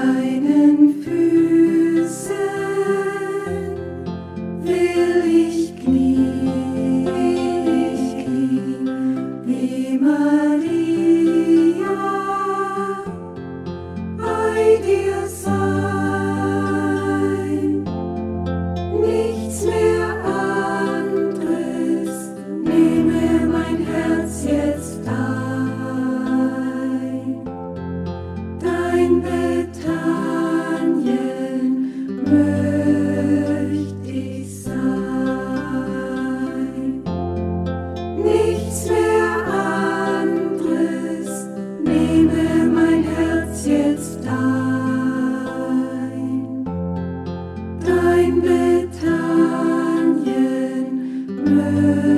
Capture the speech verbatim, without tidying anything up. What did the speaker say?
deinen Füßen will ich knien, wie Maria bei dir sein. Nichts mehr anderes nehme mein Herz jetzt ein. Dein Bethanien möcht ich sein. Nichts mehr anderes nehme mein Herz jetzt ein. Dein Bethanien möcht